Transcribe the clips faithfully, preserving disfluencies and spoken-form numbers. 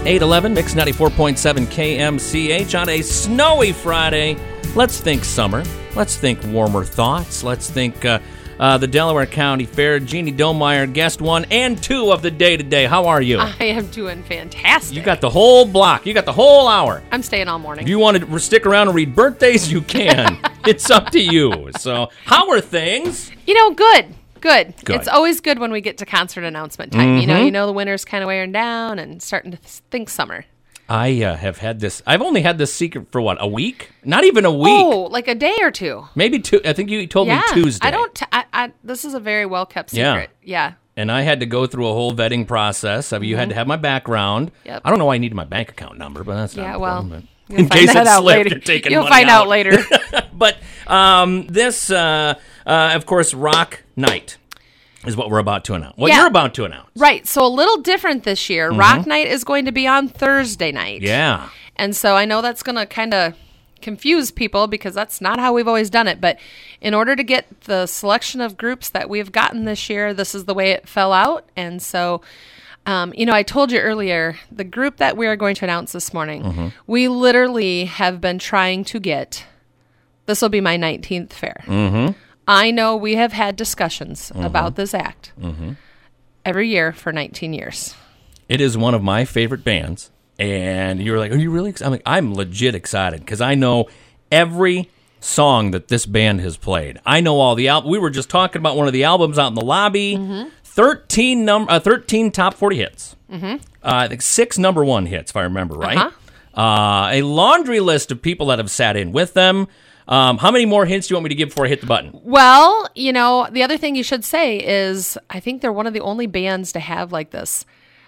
eight eleven, Mix ninety-four point seven K M C H on a snowy Friday. Let's think summer. Let's think warmer thoughts. Let's think uh, uh, the Delaware County Fair. Jeannie Domeyer, guest one and two of the day today. How are you? I am doing fantastic. You got the whole block. You got the whole hour. I'm staying all morning. If you want to stick around and read birthdays, you can. It's up to you. So, how are things? You know, good. Good. Good. It's always good when we get to concert announcement time. Mm-hmm. You know, you know the winter's kind of wearing down and starting to th- think summer. I uh, have had this. I've only had this secret for what, a week? Not even a week. Oh, like a day or two. Maybe two. I think you told yeah. me Tuesday. I don't. T- I, I, this is a very well kept secret. Yeah. yeah. And I had to go through a whole vetting process. I mean, mm-hmm. You had to have my background. Yep. I don't know why I needed my bank account number, but that's not yeah. important. Well, but in case that it out slipped, later. you're taking You'll money find out, out later. But um, this, uh, uh, of course, Rock Night is what we're about to announce. What yeah. you're about to announce. Right. So a little different this year. Mm-hmm. Rock Night is going to be on Thursday night. Yeah. And so I know that's going to kind of confuse people because that's not how we've always done it. But in order to get the selection of groups that we've gotten this year, this is the way it fell out. And so, um, you know, I told you earlier, the group that we are going to announce this morning, mm-hmm. we literally have been trying to get, this will be my nineteenth fair. Mm-hmm. I know we have had discussions mm-hmm. about this act mm-hmm. every year for nineteen years. It is one of my favorite bands. And you were like, are you really excited? I'm like, I'm legit excited because I know every song that this band has played. I know all the albums. We were just talking about one of the albums out in the lobby. Mm-hmm. thirteen, num- uh, thirteen top forty hits. Mm-hmm. Uh, I think six number one hits, if I remember right. Uh-huh. Uh, a laundry list of people that have sat in with them. Um, how many more hints do you want me to give before I hit the button? Well, you know, the other thing you should say is I think they're one of the only bands to have like this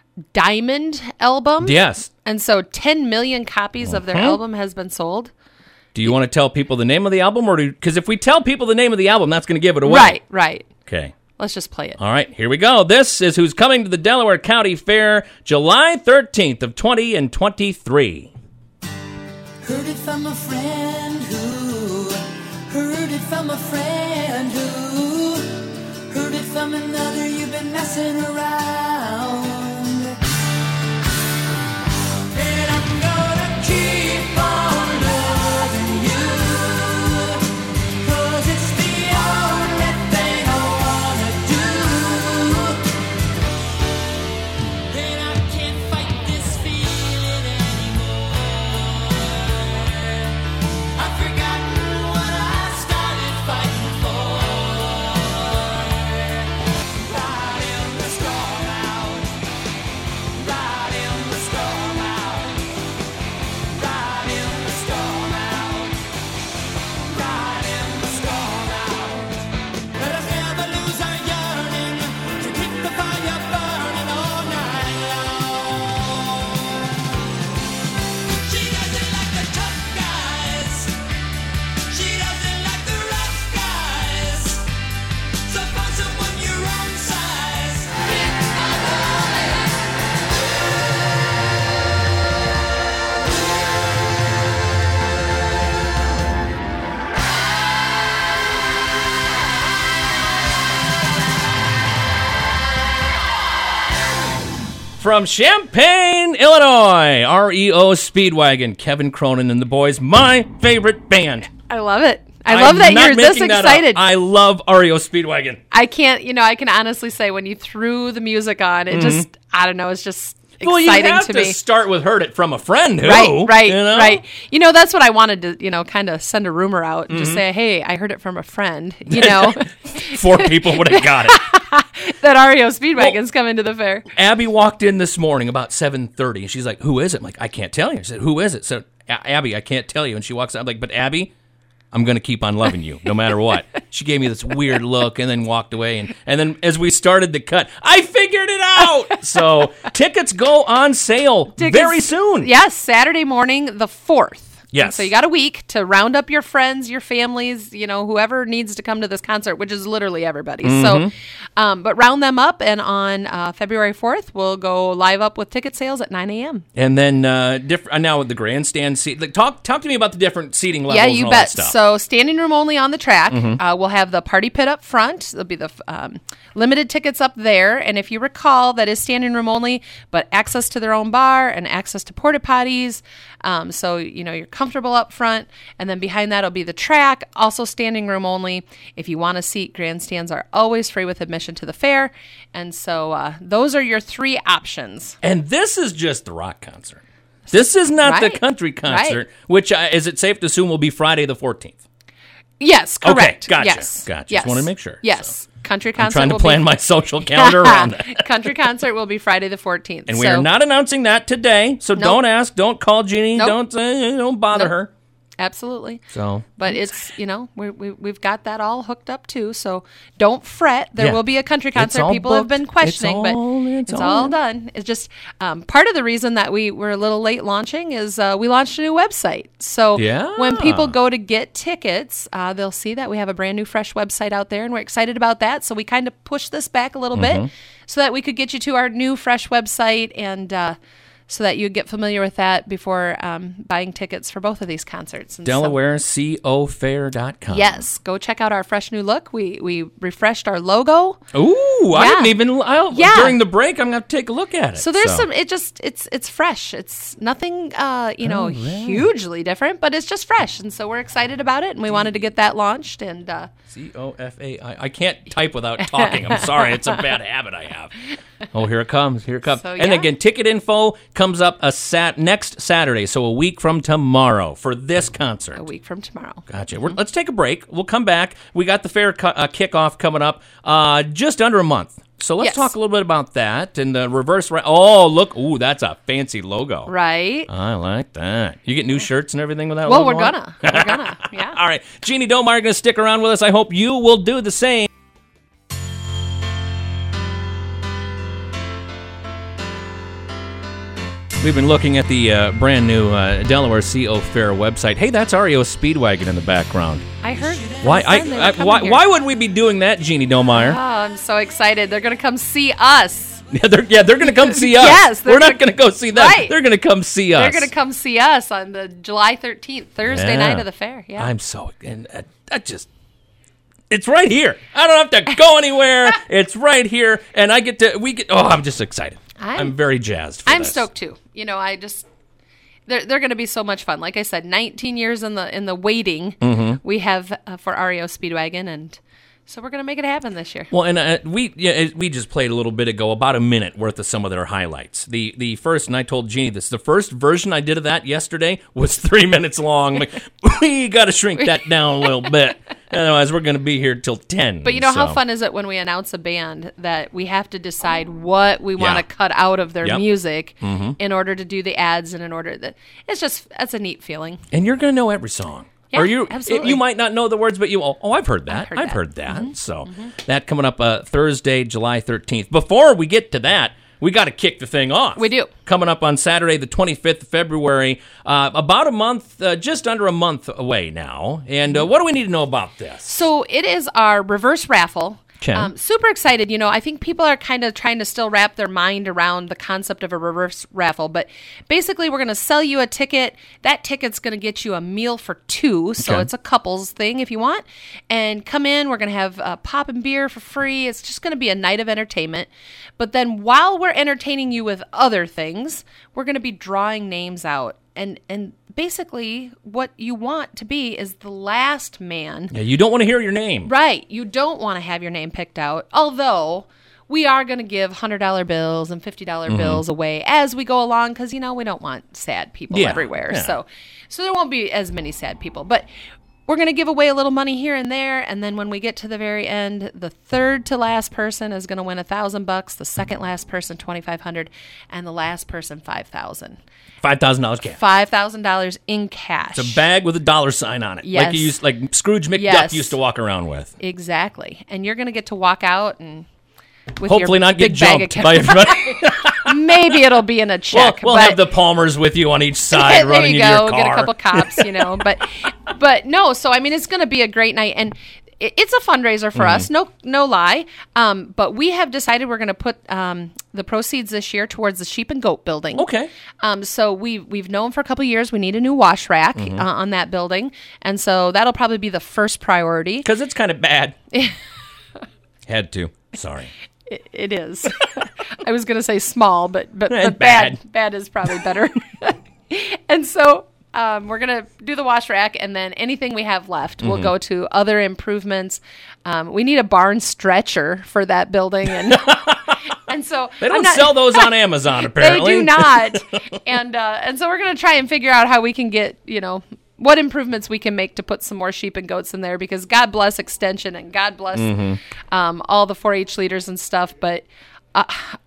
diamond album. Yes. And so ten million copies mm-hmm. of their album has been sold. Do you want to tell people the name of the album? or Because if we tell people the name of the album, that's going to give it away. Right, right. Okay. Let's just play it. All right, here we go. This is who's coming to the Delaware County Fair July thirteenth of twenty twenty-three. Heard it from a friend who, heard it from a friend who, heard it from another, you've been messing around. And I'm gonna keep on loving you, 'cause it's the only thing I wanna do. And I can't fight this feeling anymore. I've forgotten what I started fighting for. Riding the storm out, riding the storm out, riding the storm out, riding the storm out. Let us never lose our yearning to keep the fire burning all night long. She doesn't like the tough guys, she doesn't like the rough guys, so find someone your own size. From Champaign, Illinois, R E O Speedwagon, Kevin Cronin and the boys, my favorite band. I love it. I I'm love that not you're this making that up. excited. I love R E O Speedwagon. I can't, you know, I can honestly say when you threw the music on, it just, I don't know, it's just exciting Well, you have to to, me. start with "Heard It From a Friend Who." Right, right, you know? right. You know, that's what I wanted to, you know, kind of send a rumor out and Mm-hmm. just say, hey, I heard it from a friend, you know, Four people would have got it. that R E O Speedwagon's coming to the fair. Abby walked in this morning about seven thirty, and she's like, "Who is it?" I'm like, "I can't tell you." She said, "Who is it?" So, Abby, I can't tell you. And she walks out. I'm like, "But Abby, I'm going to keep on loving you no matter what." She gave me this weird look and then walked away. And, and then as we started the cut, I figured it out. So tickets go on sale Tickets- very soon. Yes, Saturday morning, the fourth. Yes. And so you got a week to round up your friends, your families, you know, whoever needs to come to this concert, which is literally everybody. Mm-hmm. So Um, but round them up, and on uh, February fourth, we'll go live up with ticket sales at nine a.m. And then uh, diff- uh, now with the grandstand seat, like, talk talk to me about the different seating levels. Yeah, and you all bet. That stuff. So standing room only on the track. Mm-hmm. Uh, we'll have the party pit up front. There'll be the um, limited tickets up there. And if you recall, that is standing room only, but access to their own bar and access to porta potties. Um, so, you know, you're comfortable up front. And then behind that will be the track, also standing room only. If you want a seat, grandstands are always free with admission to the fair. And so uh, those are your three options. And this is just the rock concert. This is not Right. the country concert, Right. which uh, is it safe to assume will be Friday the fourteenth? Yes, correct. gotcha, Yes, gotcha. Yes. Just wanted to make sure, Yes, country I'm concert. trying to will plan be- my social calendar around that. Country concert will be Friday the fourteenth. And we so, are not announcing that today, so don't ask, don't call Jeannie, Nope. don't uh, don't bother Nope. her. Absolutely. So, But it's, you know, we, we, we've got that all hooked up too. So don't fret. There Yeah. will be a country It's concert. all People have been booked. questioning, It's all- but it's it's, all all in. done. It's just um, part of the reason that we were a little late launching is uh, we launched a new website. So Yeah. when people go to get tickets, uh, they'll see that we have a brand new, fresh website out there, and we're excited about that. So we kind of pushed this back a little Mm-hmm. bit so that we could get you to our new, fresh website and uh, so that you get familiar with that before um, buying tickets for both of these concerts. And so- Delaware Co Fair dot com. Yes, go check out our fresh new look. We we refreshed our logo. Ooh, I Yeah. didn't even. I'll, Yeah. During the break, I'm going to take a look at it. So there's some. It just it's it's fresh. It's nothing uh you know Oh, right. hugely different, but it's just fresh, and so we're excited about it, and we wanted to get that launched. And uh, C O F A I. I can't type without talking. I'm sorry. It's a bad habit I have. Oh, here it comes. Here it comes. So, And yeah. again, ticket info comes up a sat next Saturday, so a week from tomorrow for this concert. a week from tomorrow. Gotcha. We're, let's take a break. We'll come back. We got the fair cu- uh, kickoff coming up uh, just under a month. So let's Yes. talk a little bit about that and the reverse. Ra- oh, look. Ooh, that's a fancy logo. Right. I like that. You get new shirts and everything with that Well, logo we're on? gonna. We're gonna. Yeah. All right. Jeannie Domar going to stick around with us. I hope you will do the same. We've been looking at the uh, brand new uh, Delaware Co Fair website. Hey, that's R E O Speedwagon in the background. I heard. Why? I, they were I, coming why? here. Why would we be doing that, Jeannie Domeyer? Oh, I'm so excited. They're gonna come see us. Yeah, they're, yeah, they're going to come see us. Yes, they're we're not gonna- going to go see them. Right. They're going to come see us. They're gonna come see us on the July thirteenth, Thursday Yeah. night of the fair. Yeah. I'm so and uh, that just. It's right here. I don't have to go anywhere. It's right here, and I get to. We get. Oh, I'm just excited. I'm, I'm- very jazzed. For I'm this. stoked too. You know, I just they're they're going to be so much fun. Like I said, nineteen years in the in the waiting Mm-hmm. we have uh, for R E O Speedwagon, and so we're going to make it happen this year. Well, and uh, we yeah, it- we just played a little bit ago, about a minute worth of some of their highlights. The the first, and I told Jeannie this, the first version I did of that yesterday was three minutes long. I'm like, we got to shrink that down a little bit, otherwise we're going to be here till ten. But you know how so. fun is it when we announce a band that we have to decide what we want Yeah. to cut out of their Yep. music Mm-hmm. in order to do the ads and in order that it's just that's a neat feeling. And you're going to know every song. Yeah, or you, absolutely. you might not know the words, but you, oh, oh I've heard that. I've heard that. Mm-hmm. So that coming up uh, Thursday, July thirteenth. Before we get to that, we got to kick the thing off. We do. Coming up on Saturday, the twenty-fifth of February, uh, about a month, uh, just under a month away now. And uh, what do we need to know about this? So it is our reverse raffle. Okay. Um, super excited. You know, I think people are kind of trying to still wrap their mind around the concept of a reverse raffle. But basically, we're going to sell you a ticket. That ticket's going to get you a meal for two. So Okay. it's a couples thing if you want. And come in. We're going to have uh, pop and beer for free. It's just going to be a night of entertainment. But then while we're entertaining you with other things, we're going to be drawing names out. And, and basically, what you want to be is the last man. Yeah, you don't want to hear your name. Right. You don't want to have your name picked out. Although we are going to give one hundred dollar bills and fifty dollar Mm-hmm. bills away as we go along because, you know, we don't want sad people Yeah, everywhere. yeah. So so there won't be as many sad people. But we're going to give away a little money here and there. And then when we get to the very end, the third to last person is going to win a thousand bucks, the second last person twenty-five hundred, and the last person five thousand. five thousand dollars cash. five thousand dollars in cash. It's a bag with a dollar sign on it. Like Yes. you used, like Scrooge McDuck Yes. used to walk around with. Exactly. And you're going to get to walk out and with Hopefully your not get big bag of jumped by everybody. cash. Maybe it'll be in a We'll, check. we'll but have the Palmers with you on each side there running you into go. your car. Get a couple cops, you know. But but no, so I mean it's going to be a great night and it, it's a fundraiser for us, no no lie. Um, but we have decided we're going to put um, the proceeds this year towards the sheep and goat building. Okay. Um, so we we've known for a couple of years we need a new wash rack uh, on that building, and so that'll probably be the first priority. Because it's kind of bad. Had to. Sorry. It, it is. I was going to say small, but but, Eh, but bad. bad is probably better. And so um, we're going to do the wash rack, and then anything we have left will go to other improvements. Um, we need a barn stretcher for that building, and and so They I'm don't not- sell those on Amazon, apparently. They do not. and uh, and so we're going to try and figure out how we can get, you know, what improvements we can make to put some more sheep and goats in there, because God bless Extension and God bless Mm-hmm. um, all the four H leaders and stuff. But uh,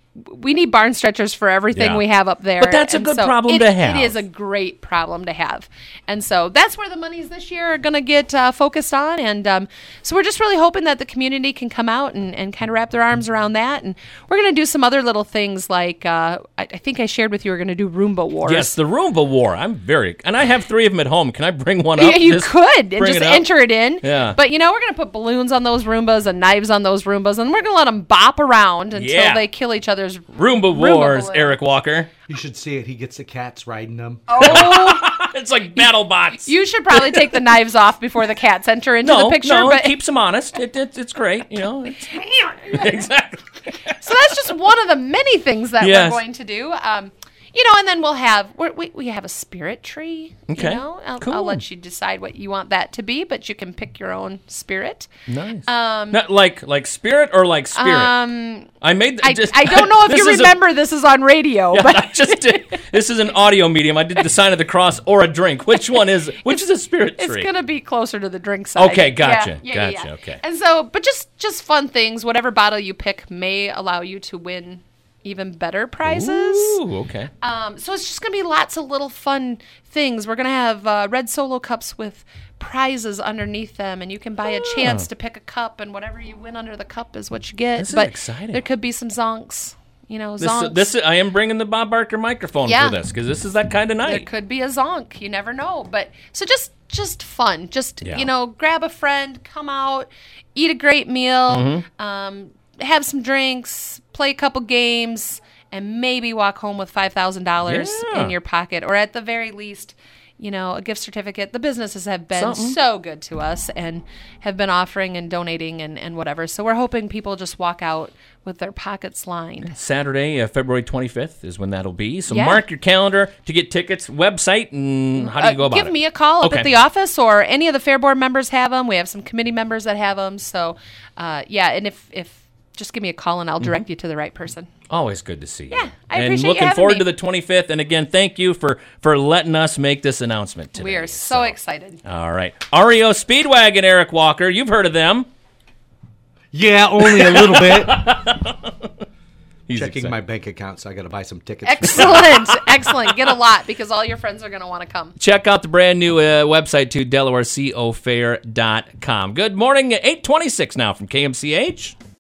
we need barn stretchers for everything Yeah. we have up there. But that's a And good so problem it- to have. It is a great problem to have. And so that's where the monies this year are going to get uh, focused on. And um, so we're just really hoping that the community can come out and, and kind of wrap their arms around that. And we're going to do some other little things like, uh, I, I think I shared with you, we're going to do Roomba Wars. Yes, the Roomba War. I'm very, and I have three of them at home. Can I bring one Yeah, up? you Just could and bring just it up? enter it in. Yeah. But, you know, we're going to put balloons on those Roombas and knives on those Roombas, and we're going to let them bop around until Yeah. they kill each other's. Roomba Roomba Wars, balloon. Eric Walker. You should see it. He gets the cats riding them. Oh, It's like BattleBots. you should probably take the knives off before the cats enter into no, the picture. no, but it keeps them honest. It, it, it's great, you know. It's, exactly. So that's just one of the many things that Yes. we're going to do. Um, you know, and then we'll have we're, we we have a spirit tree. Okay. You know, I'll, Cool. I'll let you decide what you want that to be, but you can pick your own spirit. Nice. Um, Not like like spirit or like spirit. um, I made. The, I, just, I don't know if this you is a- remember this is on radio, Yeah, but I just did. This is an audio medium. I did the sign of the cross or a drink. Which one is? Which is a spirit it's tree? gonna be closer to the drink side. Okay, gotcha, Yeah, yeah, yeah, gotcha, yeah. okay. And so, but just just fun things. Whatever bottle you pick may allow you to win even better prizes. Ooh, okay. Um, so it's just going to be lots of little fun things. We're going to have uh, red Solo cups with prizes underneath them, and you can buy a chance to pick a cup, and whatever you win under the cup is what you get. This is but exciting. there could be some zonks, you know, This, zonks. this I am bringing the Bob Barker microphone Yeah. for this because this is that kind of there night. could be a zonk. You never know. But so just just fun. Just Yeah. you know, grab a friend, come out, eat a great meal, Mm-hmm. um, have some drinks, play a couple games, and maybe walk home with five thousand dollars Yeah. in your pocket, or at the very least, you know, a gift certificate. The businesses have been Something. so good to us and have been offering and donating and, and whatever. So we're hoping people just walk out with their pockets lined. Saturday, uh, February twenty-fifth is when that'll be. So Yeah. mark your calendar to get tickets. Website and how do you go Uh, about give it? me a call up Okay. at the office, or any of the Fair Board members have them. We have some committee members that have them. So, uh, yeah, and if, if just give me a call and I'll direct Mm-hmm. you to the right person. Always good to see you. Yeah, I and appreciate you looking having forward me. to the twenty-fifth. And again, thank you for for letting us make this announcement today. We are so excited. All right, R E O Speedwagon, Eric Walker. You've heard of them. Yeah, only a little bit. He's Checking excited. my bank account, so I got to buy some tickets. Excellent. Excellent. Get a lot, because all your friends are going to want to come. Check out the brand new uh, website too, Delaware Co Fair dot com. Good morning, eight twenty-six now from K M C H.